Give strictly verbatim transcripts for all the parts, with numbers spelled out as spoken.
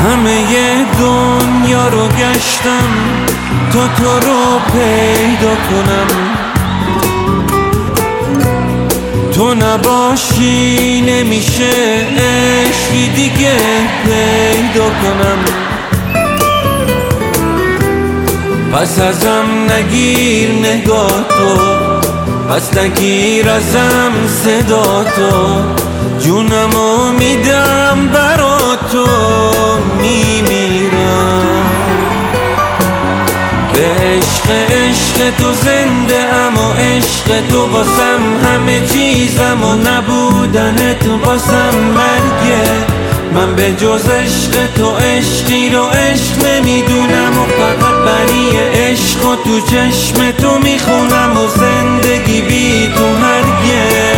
همه دنیا رو گشتم تا تو رو پیدا کنم، تو نباشی نمیشه عشقی دیگه پیدا کنم. پس ازم نگیر نگاه تو، پس نگیر ازم صدا تو، جونمو میدم برا تو، میمیرم به عشق عشق تو زنده ام و عشق تو واسم همه چیزم و نبودن تو واسم مرگه. من به جز عشق تو عشقی رو عشق نمیدونم و فقط بنی عشق و تو چشم تو میخونم و زندگی بی تو مرگه.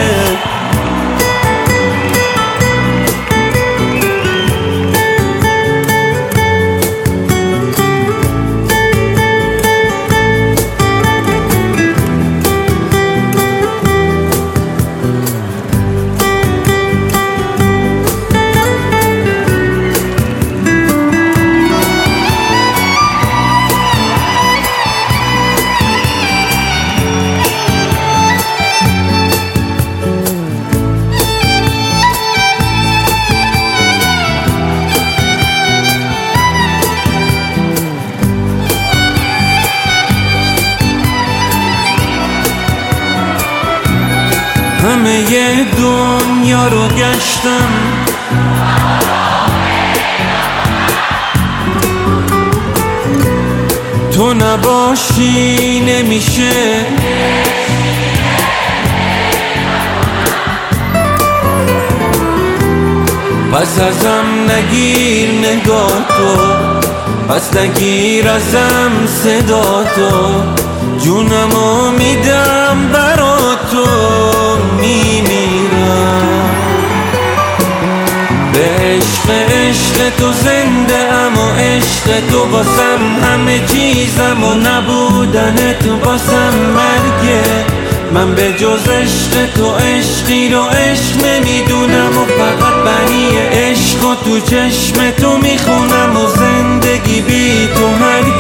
همه دنیا رو گشتم تو نباشی نمیشه، پس ازم نگیر نگاه تو، پس نگیر ازم صدا تو، جونمو میدم برا تو، میمیرم به عشق عشق تو زنده ام و عشق تو واسم همه چیزم و نبودن تو واسم مرگه. من به جز عشق تو عشقی رو عشق نمیدونم و فقط بنی عشق و تو چشم تو میخونم و زندگی بی تو مرگه.